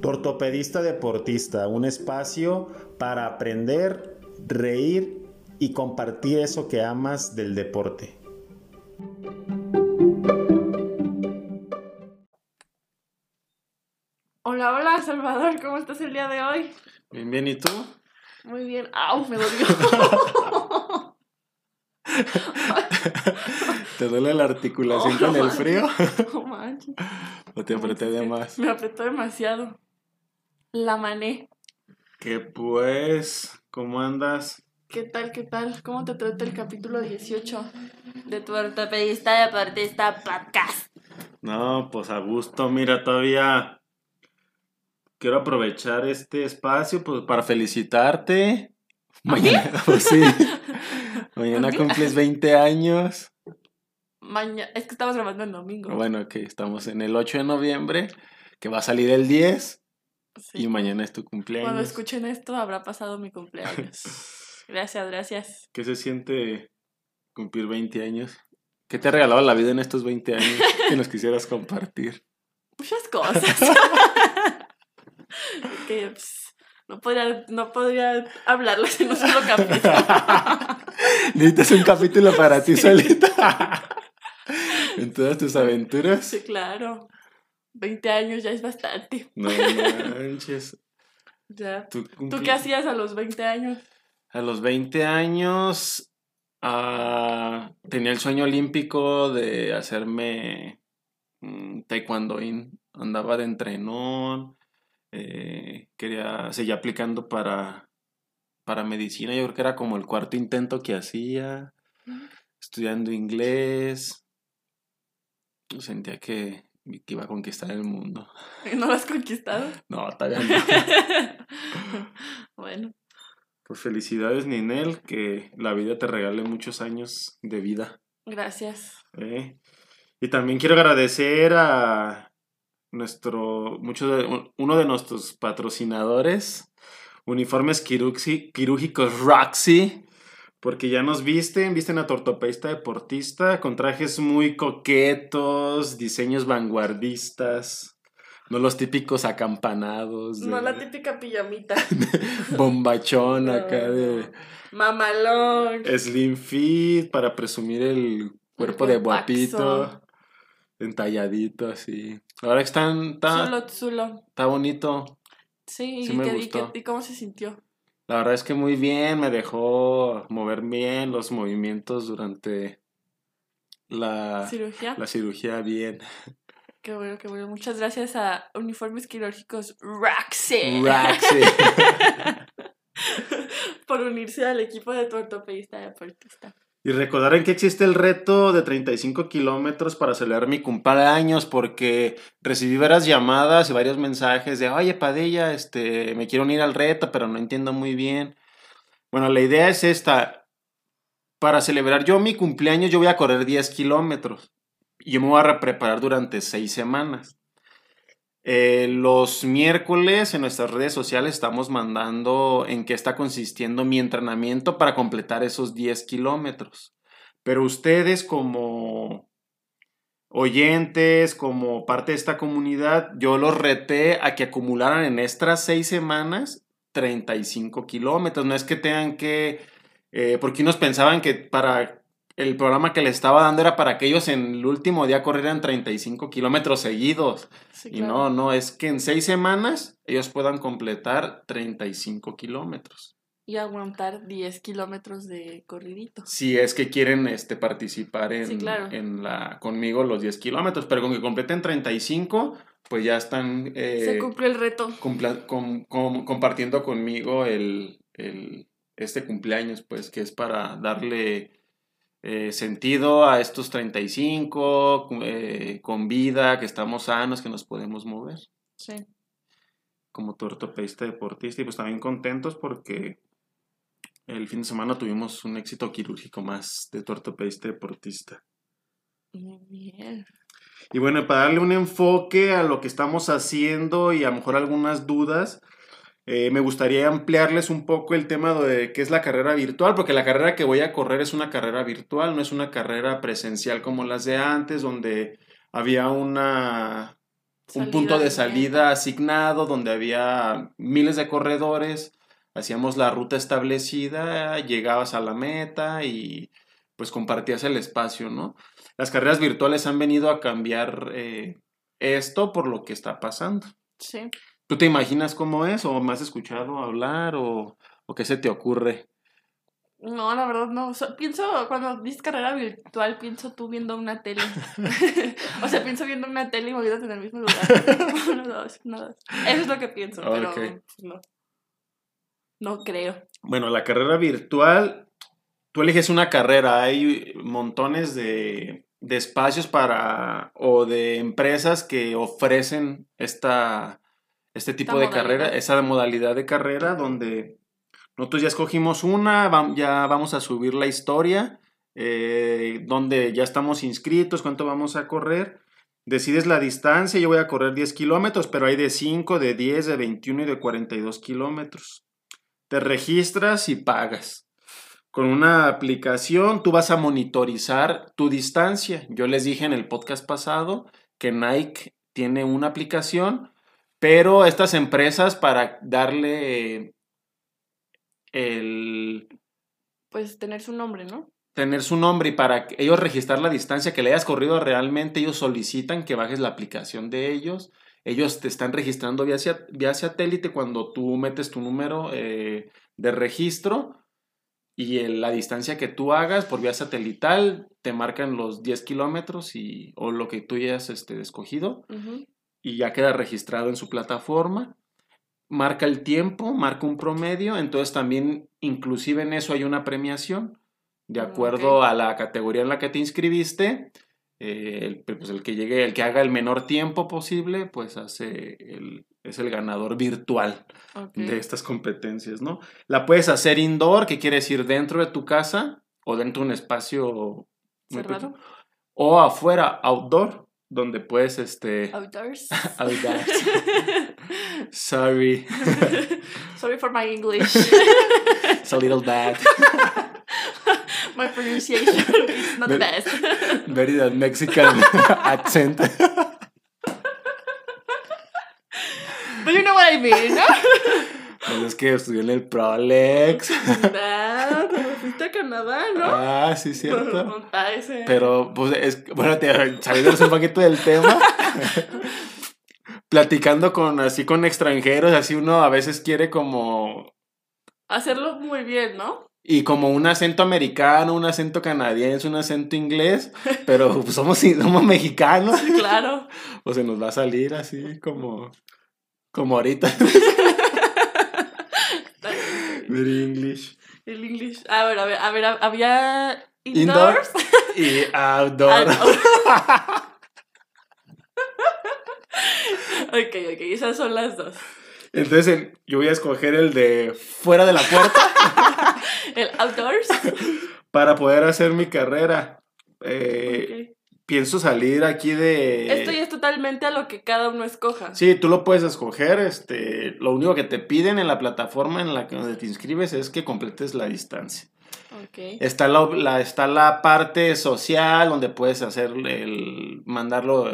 Ortopedista Deportista, un espacio para aprender, reír y compartir eso que amas del deporte. Hola, hola, Salvador, ¿cómo estás el día de hoy? Bien, bien, ¿y tú? Muy bien. ¡Au! Me dolió. ¿Te duele la articulación con el frío? No manches. ¿O te apreté de más? Me apretó demasiado. La mané. ¿Qué pues? ¿Cómo andas? ¿Qué tal, qué tal? ¿Cómo te trata el capítulo 18 de tu Ortopedista Deportista Podcast? No, pues a gusto, mira, todavía quiero aprovechar este espacio pues, para felicitarte. Mañana, pues sí, mañana cumples 20 años. Es que estamos grabando el domingo. Bueno, que estamos en el 8 de noviembre, que va a salir el 10 Sí. Y mañana es tu cumpleaños. Cuando escuchen esto habrá pasado mi cumpleaños. Gracias, gracias. ¿Qué se siente cumplir 20 años? ¿Qué te ha regalado la vida en estos 20 años que nos quisieras compartir? Muchas cosas. Que pues, no podría hablarlas en un solo capítulo. Necesitas un capítulo para ti solita. En todas tus aventuras. Sí, claro. 20 años ya es bastante. No manches. Ya. ¿Tú qué hacías a los 20 años? A los 20 años tenía el sueño olímpico de hacerme taekwondoín. Andaba de entrenón. Seguía aplicando para medicina. Yo creo que era como el cuarto intento que hacía. Estudiando inglés. Sentía que iba a conquistar el mundo. ¿Y no lo has conquistado? No, todavía no. Bueno. Pues felicidades, Ninel, que la vida te regale muchos años de vida. Gracias. Y también quiero agradecer a uno de nuestros patrocinadores, Uniformes Quirúrgicos Roxy, porque ya nos visten a tu ortopedista deportista con trajes muy coquetos, diseños vanguardistas, no los típicos acampanados. No la típica pijamita. Bombachón acá de... Mamalón. Slim fit para presumir el cuerpo de guapito. Entalladito así. Ahora que está bonito. Sí, me gustó. ¿Y cómo se sintió? La verdad es que muy bien, me dejó mover bien los movimientos durante la cirugía bien. Qué bueno, qué bueno. Muchas gracias a Uniformes Quirúrgicos Roxy. Por unirse al equipo de tu ortopedista deportista. Y recordarán que existe el reto de 35 kilómetros para celebrar mi cumpleaños, porque recibí varias llamadas y varios mensajes de, oye, Padilla, me quiero unir al reto, pero no entiendo muy bien. Bueno, la idea es esta. Para celebrar yo mi cumpleaños, yo voy a correr 10 kilómetros. Y yo me voy a preparar durante 6 semanas. Los miércoles en nuestras redes sociales estamos mandando en qué está consistiendo mi entrenamiento para completar esos 10 kilómetros. Pero ustedes como oyentes, como parte de esta comunidad, yo los reté a que acumularan en estas 6 semanas 35 kilómetros. No es que tengan que... porque unos pensaban que para... El programa que les estaba dando era para que ellos en el último día corrieran 35 kilómetros seguidos. Sí, claro. Y no, es que en 6 semanas ellos puedan completar 35 kilómetros. Y aguantar 10 kilómetros de corridito. Si es que quieren participar claro. Conmigo los 10 kilómetros, pero con que completen 35, pues ya están... se cumple el reto. Compartiendo conmigo este cumpleaños, pues que es para darle... sentido a estos 35, con vida, que estamos sanos, que nos podemos mover. Sí. Como tu ortopedista deportista, y pues también contentos porque el fin de semana tuvimos un éxito quirúrgico más de tu ortopedista deportista. Muy bien. Y bueno, para darle un enfoque a lo que estamos haciendo y a lo mejor algunas dudas, me gustaría ampliarles un poco el tema de qué es la carrera virtual, porque la carrera que voy a correr es una carrera virtual, no es una carrera presencial como las de antes, donde había una un punto de salida asignado donde había miles de corredores, hacíamos la ruta establecida, llegabas a la meta y pues compartías el espacio, ¿no? Las carreras virtuales han venido a cambiar esto por lo que está pasando. Sí. ¿Tú te imaginas cómo es? ¿O me has escuchado hablar? ¿O qué se te ocurre? No, la verdad no. Pienso, cuando dices carrera virtual, pienso tú viendo una tele. O sea, pienso viendo una tele y moviéndote en el mismo lugar. Uno, dos. Eso es lo que pienso, pero Ok. no. No creo. Bueno, la carrera virtual, tú eliges una carrera, hay montones de espacios o de empresas que ofrecen este tipo de carrera, esa modalidad de carrera donde nosotros ya escogimos una, ya vamos a subir la historia, donde ya estamos inscritos, cuánto vamos a correr. Decides la distancia, yo voy a correr 10 kilómetros, pero hay de 5, de 10, de 21 y de 42 kilómetros. Te registras y pagas. Con una aplicación tú vas a monitorizar tu distancia. Yo les dije en el podcast pasado que Nike tiene una aplicación, pero estas empresas para darle pues tener su nombre, ¿no? Tener su nombre y para ellos registrar la distancia que le hayas corrido realmente, ellos solicitan que bajes la aplicación de ellos. Ellos te están registrando vía satélite cuando tú metes tu número de registro y la distancia que tú hagas por vía satelital te marcan los 10 kilómetros o lo que tú hayas escogido y ya queda registrado en su plataforma. Marca el tiempo, marca un promedio, entonces también inclusive en eso hay una premiación. De acuerdo a la categoría en la que te inscribiste, el que haga el menor tiempo posible, pues es el ganador virtual de estas competencias, ¿no? La puedes hacer indoor, que quiere decir dentro de tu casa o dentro de un espacio cerrado, o afuera, outdoor, donde puedes outdoors. Outdoors. Sorry. Sorry for my English. It's a little bad. My pronunciation is not the best. Very that Mexican accent. But you know what I mean, ¿no? Pues es que estudié en el Prolex. Nah, te fuiste a Canadá, ¿no? Ah, sí, cierto. Ese. Pero, pues, saliéndonos un poquito del tema. Platicando con extranjeros, así uno a veces quiere como hacerlo muy bien, ¿no? Y como un acento americano, un acento canadiense, un acento inglés, pero pues, somos mexicanos. Claro. O se nos va a salir así como ahorita. Very English. El English. A ver, había indoors y outdoor. Ok, esas son las dos. Entonces yo voy a escoger el de fuera de la puerta. El outdoors. Para poder hacer mi carrera. Pienso salir aquí de... Esto ya es totalmente a lo que cada uno escoja. Sí, tú lo puedes escoger. Lo único que te piden en la plataforma en la que donde te inscribes es que completes la distancia. Okay. Está la parte social donde puedes mandarlo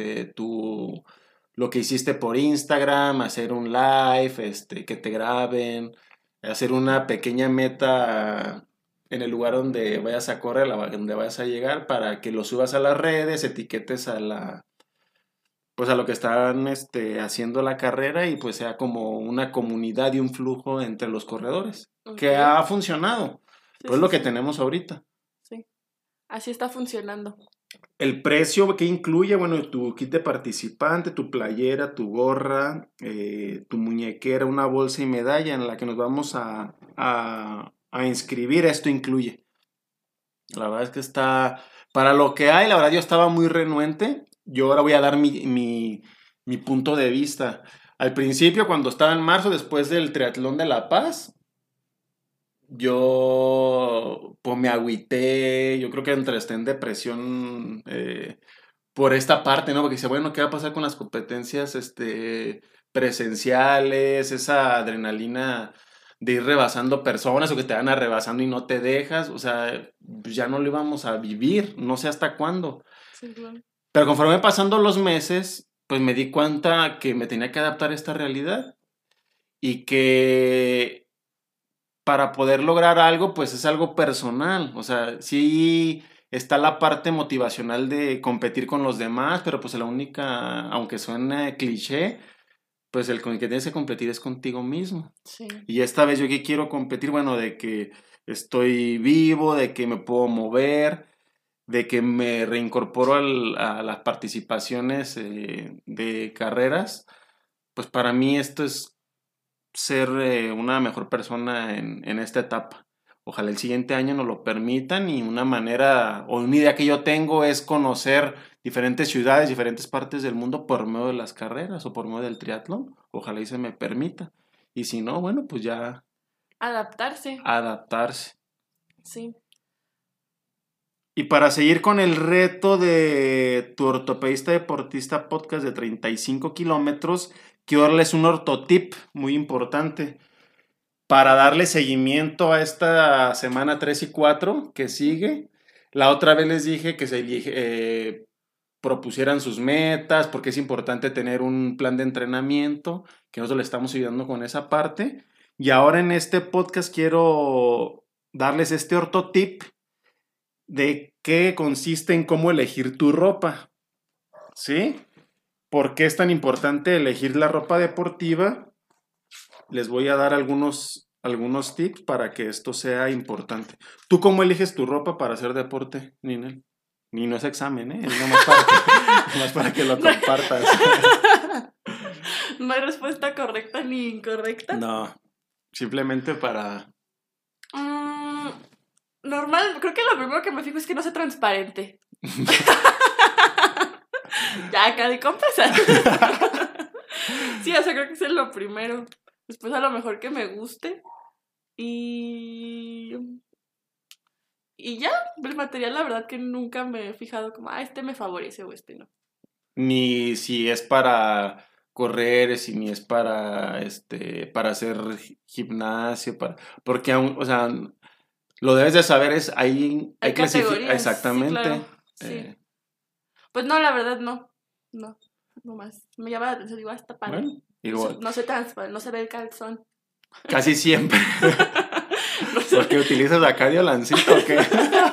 lo que hiciste por Instagram, hacer un live, que te graben, hacer una pequeña meta en el lugar donde vayas a correr, donde vayas a llegar, para que lo subas a las redes, etiquetes a lo que están haciendo la carrera y pues sea como una comunidad y un flujo entre los corredores, que ha funcionado. Pues es lo que tenemos ahorita. Sí, así está funcionando. El precio que incluye, bueno, tu kit de participante, tu playera, tu gorra, tu muñequera, una bolsa y medalla en la que nos vamos a inscribir, esto incluye. La verdad es que está, para lo que hay, la verdad yo estaba muy renuente. Yo ahora voy a dar mi punto de vista. Al principio, cuando estaba en marzo, después del triatlón de La Paz, yo pues me agüité, yo creo que entré en depresión por esta parte, ¿no? Porque dice, bueno, ¿qué va a pasar con las competencias presenciales? Esa adrenalina de ir rebasando personas o que te van rebasando y no te dejas, o sea, pues ya no lo íbamos a vivir, no sé hasta cuándo. Sí, claro. Pero conforme pasando los meses, pues me di cuenta que me tenía que adaptar a esta realidad y que para poder lograr algo, pues es algo personal. O sea, sí está la parte motivacional de competir con los demás, pero pues la única, aunque suene cliché, pues el con el que tienes que competir es contigo mismo. Sí. Y esta vez yo que quiero competir, bueno, de que estoy vivo, de que me puedo mover, de que me reincorporo a las participaciones de carreras, pues para mí esto es ser una mejor persona en esta etapa. Ojalá el siguiente año nos lo permitan y una manera o una idea que yo tengo es conocer diferentes ciudades, diferentes partes del mundo por medio de las carreras o por medio del triatlón. Ojalá y se me permita. Y si no, bueno, pues ya Adaptarse. adaptarse. Sí. Y para seguir con el reto de tu ortopedista deportista podcast de 35 kilómetros, quiero darles un ortotip muy importante para darle seguimiento a esta semana 3 y 4 que sigue. La otra vez les dije que propusieran sus metas, porque es importante tener un plan de entrenamiento, que nosotros le estamos ayudando con esa parte. Y ahora en este podcast quiero darles este ortotip de qué consiste en cómo elegir tu ropa. ¿Sí? ¿Por qué es tan importante elegir la ropa deportiva? Les voy a dar algunos tips para que esto sea importante. ¿Tú cómo eliges tu ropa para hacer deporte, Ninel? Ni no es examen, ¿eh? Es nomás para que lo compartas. No hay respuesta correcta ni incorrecta. No, simplemente para... Normal, creo que lo primero que me fijo es que no sea transparente. Ya, acá de compas. Sí, o sea, creo que eso es lo primero. Después a lo mejor que me guste. Y ya, el material la verdad que nunca me he fijado como, este me favorece o este no. Ni si es para correr, si ni es para hacer gimnasio, porque o sea, lo debes de saber es hay categorías. Exactamente. Sí, claro. Sí. Pues no, la verdad no más. Me llama la atención, digo, está padre. Bueno, igual. No se transparente, no se ve el calzón. Casi siempre. ¿Porque utilizas acá violancito o qué?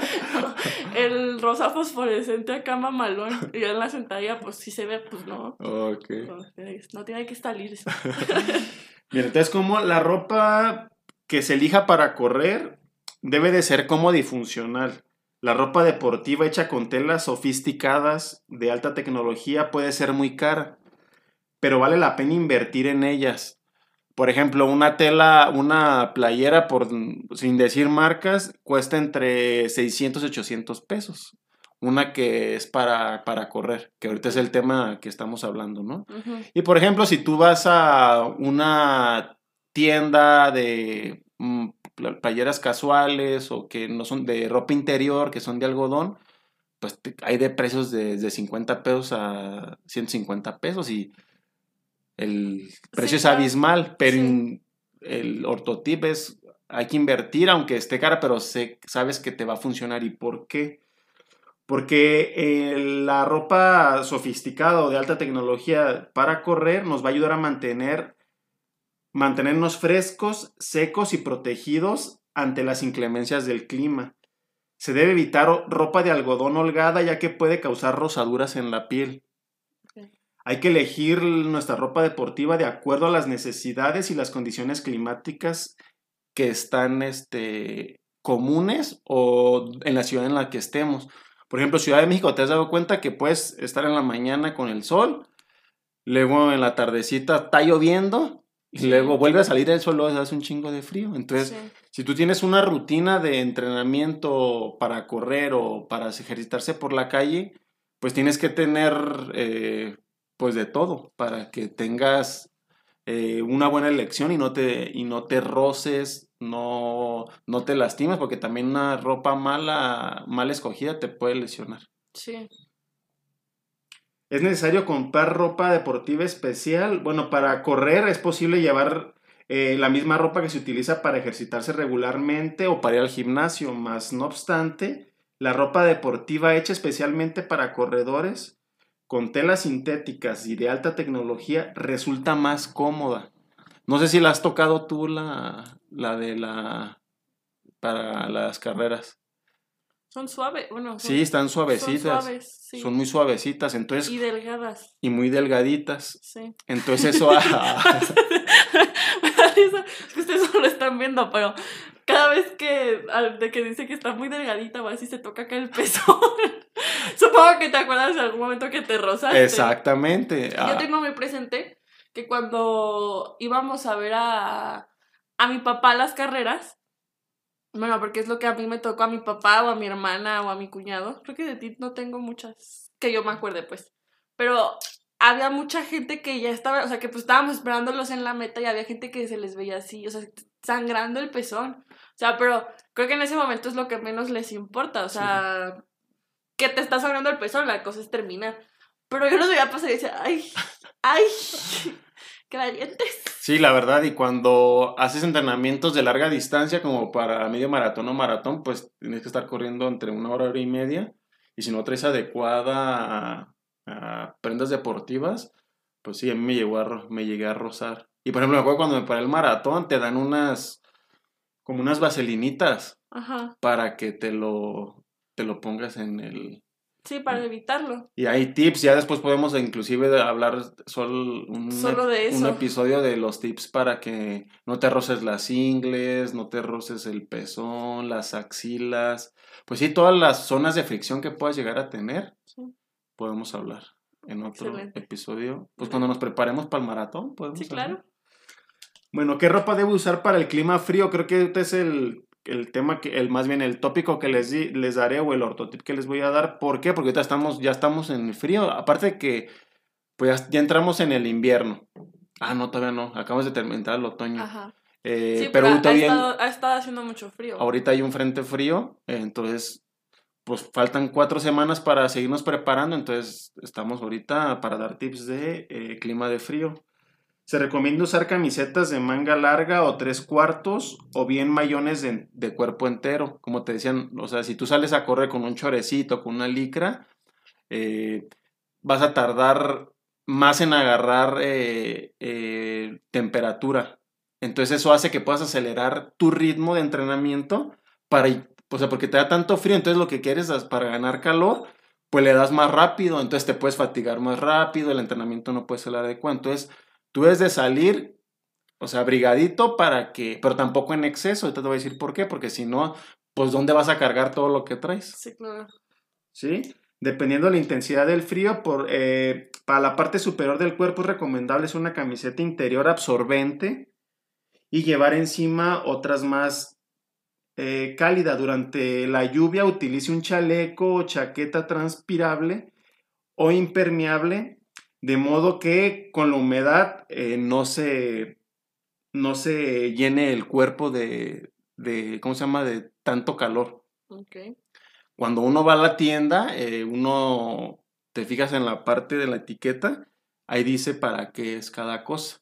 El rosa fosforescente acá mamalón. Y en la sentadilla, pues si se ve, pues no. Ok. No tiene que salir eso. Bien, entonces como la ropa que se elija para correr debe de ser cómoda y funcional. La ropa deportiva hecha con telas sofisticadas de alta tecnología puede ser muy cara, pero vale la pena invertir en ellas. Por ejemplo, una playera, sin decir marcas, cuesta entre 600 y 800 pesos. Una que es para correr, que ahorita es el tema que estamos hablando, ¿no? Uh-huh. Y por ejemplo, si tú vas a una tienda de playeras casuales o que no son de ropa interior, que son de algodón, pues hay de precios de 50 pesos a 150 pesos y el precio es abismal, pero el ortotip es, hay que invertir aunque esté cara, pero sabes que te va a funcionar. ¿Y por qué? Porque la ropa sofisticada o de alta tecnología para correr nos va a ayudar a mantenernos frescos, secos y protegidos ante las inclemencias del clima. Se debe evitar ropa de algodón holgada ya que puede causar rosaduras en la piel. Hay que elegir nuestra ropa deportiva de acuerdo a las necesidades y las condiciones climáticas que están comunes o en la ciudad en la que estemos. Por ejemplo, Ciudad de México, ¿te has dado cuenta que puedes estar en la mañana con el sol, luego en la tardecita está lloviendo y luego vuelve a salir el sol, luego hace un chingo de frío? Entonces, si tú tienes una rutina de entrenamiento para correr o para ejercitarse por la calle, pues tienes que tener pues de todo para que tengas una buena elección y no te roces, no te lastimes, porque también una ropa mal escogida te puede lesionar. Sí. ¿Es necesario comprar ropa deportiva especial? Bueno, para correr es posible llevar la misma ropa que se utiliza para ejercitarse regularmente o para ir al gimnasio, más no obstante, la ropa deportiva hecha especialmente para corredores con telas sintéticas y de alta tecnología resulta más cómoda. No sé si la has tocado tú para las carreras. Son suaves, bueno, Sí, están son suavecitas. suaves, sí. Son muy suavecitas, entonces, Y delgadas, y muy delgaditas. sí. Entonces eso... Me da risa, es que ustedes no lo están viendo, pero cada vez de que dice que está muy delgadita, va así se toca acá el pezón. Supongo que te acuerdas de algún momento que te rozaste. Exactamente. Yo tengo muy presente que cuando íbamos a ver a mi papá a las carreras, bueno, porque es lo que a mí me tocó, a mi papá o a mi hermana o a mi cuñado, creo que de ti no tengo muchas que yo me acuerde, pues, pero había mucha gente que ya estaba, o sea, que pues estábamos esperándolos en la meta y había gente que se les veía así, o sea, sangrando el pezón, o sea, pero creo que en ese momento es lo que menos les importa, o sea, que te está sangrando el pezón, la cosa es terminar, pero yo los veía pasar y decía, ay, qué valientes. Sí, la verdad, y cuando haces entrenamientos de larga distancia, como para medio maratón o maratón, pues tienes que estar corriendo entre 1 hora, 1 hora y media, y si no traes adecuada a prendas deportivas, pues sí, a mí me llegué a rozar. Y por ejemplo, me acuerdo cuando me paré el maratón, te dan como unas vaselinitas Ajá. para que te lo pongas en el... Sí, para evitarlo. Y hay tips, ya después podemos inclusive hablar Solo de un eso. episodio de los tips para que no te roces las ingles, no te roces el pezón, las axilas, pues sí, todas las zonas de fricción que puedas llegar a tener, Sí. podemos hablar en otro Excelente. episodio. Pues cuando nos preparemos para el maratón, podemos Sí, hablar. claro. Bueno, ¿qué ropa debo usar para el clima frío? Creo que este es el tema, más bien el tópico que les daré o el ortotip que les voy a dar. ¿Por qué? Porque ahorita ya estamos en el frío. Aparte de que pues ya entramos en el invierno. Ah, no, todavía no. Acabamos de terminar el otoño. Ajá. Sí, pero ha todavía estado haciendo mucho frío. Ahorita hay un frente frío, entonces pues faltan 4 semanas para seguirnos preparando, entonces estamos ahorita para dar tips de clima de frío. Se recomienda usar camisetas de manga larga o 3/4 o bien mayones de cuerpo entero. Como te decían, o sea, si tú sales a correr con un chorecito, con una licra, vas a tardar más en agarrar temperatura. Entonces eso hace que puedas acelerar tu ritmo de entrenamiento o sea, porque te da tanto frío, entonces lo que quieres es para ganar calor, pues le das más rápido, entonces te puedes fatigar más rápido, el entrenamiento no puede ser adecuado. Entonces tú debes de salir, o sea, abrigadito pero tampoco en exceso. Ahorita te voy a decir por qué, porque si no, pues ¿dónde vas a cargar todo lo que traes? Sí, claro. ¿Sí? Dependiendo de la intensidad del frío, para la parte superior del cuerpo es recomendable una camiseta interior absorbente y llevar encima otras más cálida. Durante la lluvia utilice un chaleco o chaqueta transpirable o impermeable, de modo que con la humedad no se llene el cuerpo ¿cómo se llama? De tanto calor. Ok. Cuando uno va a la tienda, uno te fijas en la parte de la etiqueta, ahí dice para qué es cada cosa.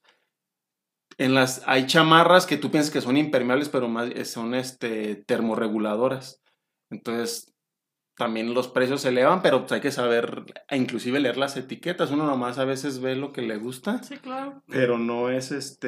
Hay chamarras que tú piensas que son impermeables, pero son termorreguladoras. Entonces, también los precios se elevan, pero pues hay que saber, inclusive leer las etiquetas. Uno nomás a veces ve lo que le gusta. Sí, claro. Pero no es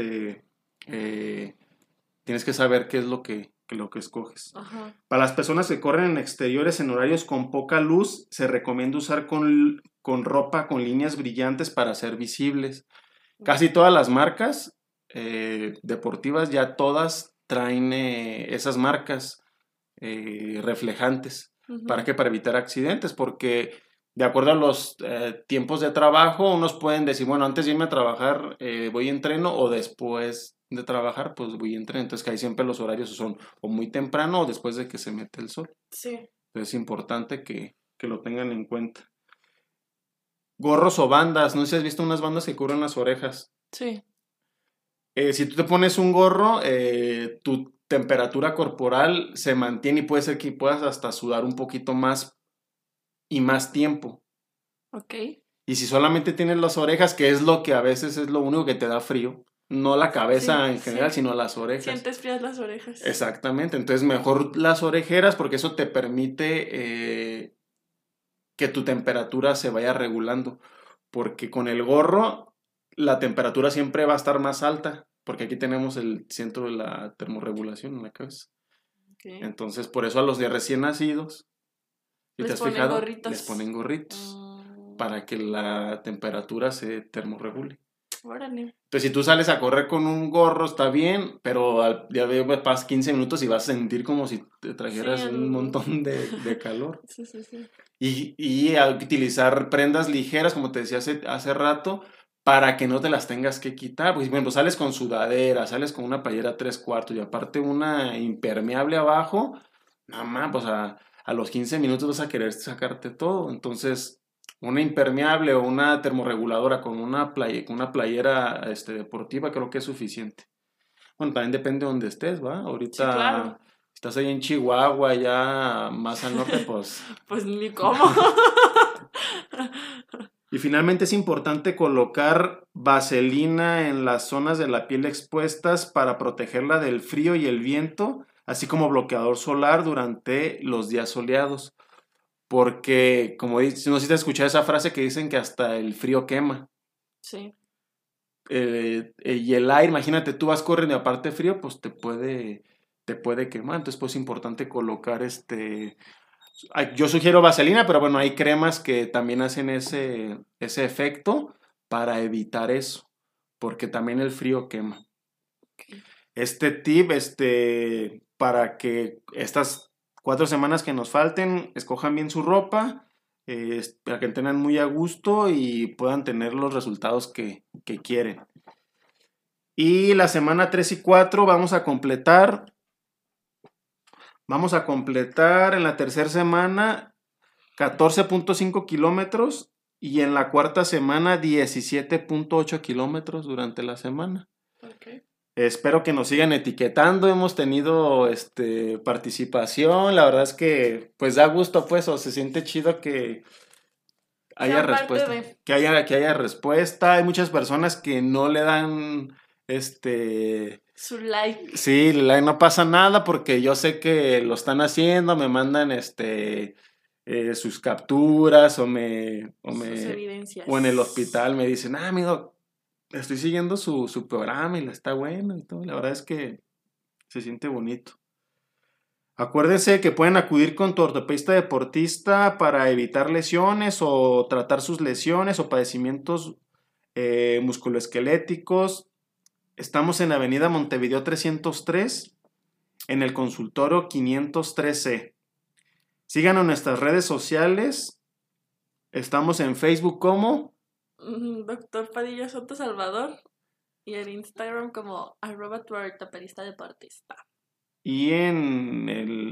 tienes que saber qué es lo que escoges. Ajá. Para las personas que corren en exteriores en horarios con poca luz, se recomienda usar con ropa con líneas brillantes para ser visibles. Casi todas las marcas deportivas ya todas traen esas marcas reflejantes. Uh-huh. ¿Para qué? Para evitar accidentes, porque de acuerdo a los tiempos de trabajo, unos pueden decir, bueno, antes de irme a trabajar voy y entreno, o después de trabajar, pues voy y entreno. Entonces, que ahí siempre los horarios son o muy temprano o después de que se mete el sol. Sí. Entonces, es importante que lo tengan en cuenta. Gorros o bandas, no sé si has visto unas bandas que cubren las orejas. Sí. Si tú te pones un gorro, tu temperatura corporal se mantiene y puede ser que puedas hasta sudar un poquito más y más tiempo. Ok. Y si solamente tienes las orejas, que es lo que a veces es lo único que te da frío, no la cabeza en general, sino las orejas. Sientes frías las orejas. Exactamente, entonces mejor las orejeras porque eso te permite que tu temperatura se vaya regulando. Porque con el gorro la temperatura siempre va a estar más alta, porque aquí tenemos el centro de la termorregulación en la cabeza. Okay. Entonces, por eso a los de recién nacidos, si Les te has ponen fijado, gorritos. les ponen gorritos para que la temperatura se termorregule. Órale. Entonces, si tú sales a correr con un gorro, está bien, pero ya pasas 15 minutos y vas a sentir como si te trajeras Sí, un montón de calor. Sí, sí, sí. Y a utilizar prendas ligeras, como te decía hace rato, para que no te las tengas que quitar. Pues, bueno, sales con sudadera, sales con una playera 3/4 y aparte una impermeable abajo, mamá, pues a los 15 minutos vas a querer sacarte todo. Entonces, una impermeable o una termorreguladora con una playera deportiva creo que es suficiente. Bueno, también depende de donde estés, ¿va? Ahorita... Sí, claro. Estás ahí en Chihuahua, ya más al norte, pues... Pues ni cómo. Y finalmente es importante colocar vaselina en las zonas de la piel expuestas para protegerla del frío y el viento, así como bloqueador solar durante los días soleados. Porque, como dices, no sé si te has escuchado esa frase que dicen que hasta el frío quema. Sí. Y el aire, imagínate, tú vas corriendo y aparte frío, pues te puede quemar. Entonces, pues es importante colocar yo sugiero vaselina, pero bueno, hay cremas que también hacen ese efecto para evitar eso, porque también el frío quema. Este tip, para que estas 4 semanas que nos falten, escojan bien su ropa, para que tengan muy a gusto y puedan tener los resultados que quieren. Y la semana 3 y 4 vamos a completar en la tercera semana 14.5 kilómetros y en la cuarta semana 17.8 kilómetros durante la semana. Okay. Espero que nos sigan etiquetando, hemos tenido participación, la verdad es que pues da gusto pues, o se siente chido que haya respuesta, que haya respuesta. Hay muchas personas que no le dan su like. Sí, no pasa nada porque yo sé que lo están haciendo, me mandan sus capturas o sus evidencias. O en el hospital me dicen, amigo, estoy siguiendo su programa y está bueno y todo. La verdad es que se siente bonito. Acuérdense que pueden acudir con tu ortopedista deportista para evitar lesiones o tratar sus lesiones o padecimientos musculoesqueléticos. Estamos en Avenida Montevideo 303, en el consultorio 513. Síganos en nuestras redes sociales. Estamos en Facebook como Doctor Padilla Soto Salvador y en Instagram como @tuortopedista-deportista. Y en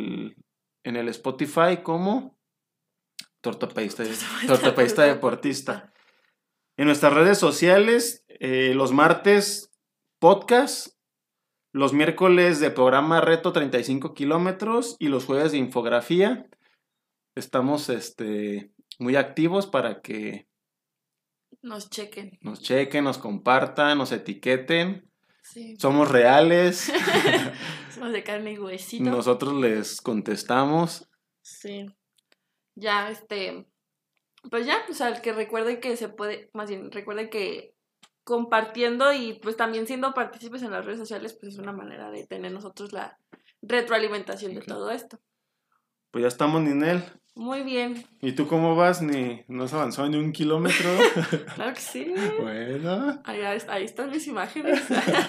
el Spotify como Tortopedista Deportista. En nuestras redes sociales, los martes podcast, los miércoles de programa Reto 35 kilómetros y los jueves de infografía. Estamos muy activos para que nos chequen, nos compartan, nos etiqueten. Sí. Somos reales. Somos de carne y huesito. Nosotros les contestamos. Sí. Ya, pues ya, o sea, el que recuerde que se puede, más bien, recuerde que compartiendo y pues también siendo partícipes en las redes sociales, pues es una manera de tener nosotros la retroalimentación de todo esto. Pues ya estamos, Ninel. Muy bien. ¿Y tú cómo vas? ¿No has avanzado ni 1 kilómetro? Claro que sí. Bueno. Ahí están mis imágenes.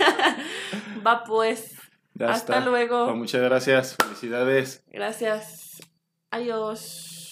Va pues. Ya Hasta está. luego. Pues muchas gracias. Felicidades. Gracias. Adiós.